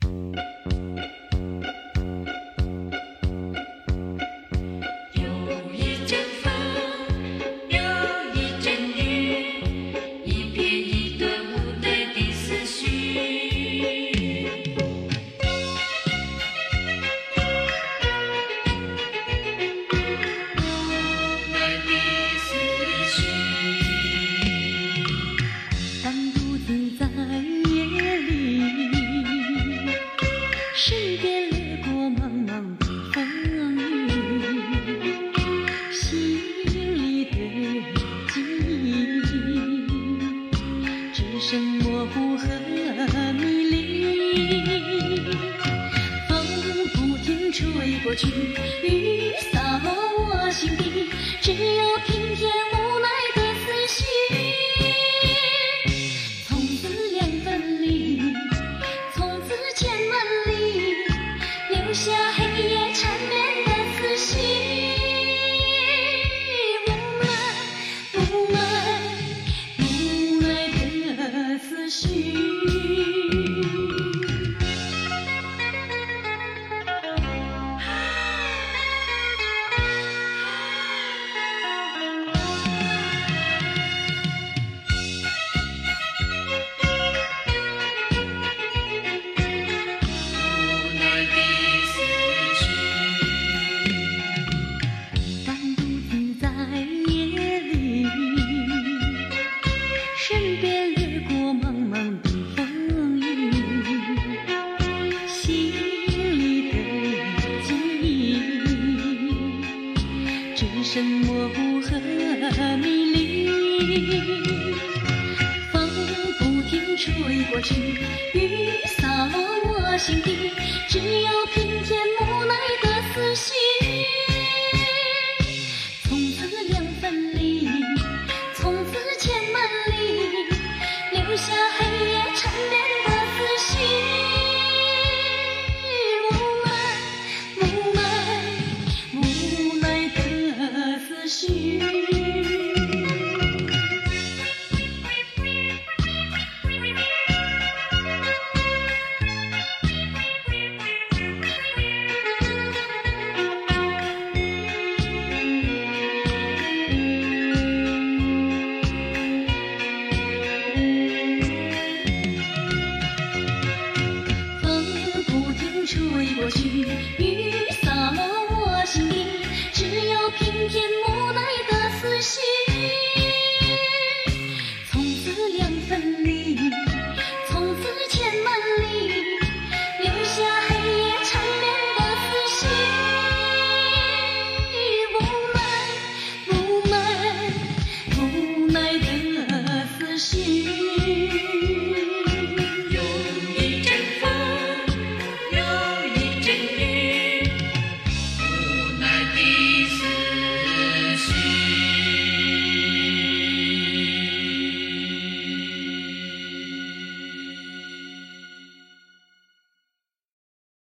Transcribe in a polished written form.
过去，雨洒落我心底，只有平添无奈的思绪。从此两分离，从此千万里，留下黑夜缠绵的思绪。无奈的思绪。身边掠过茫茫的风雨，心里的记忆只剩模糊和迷离。风不停吹过去，雨洒落我心底，只有平添。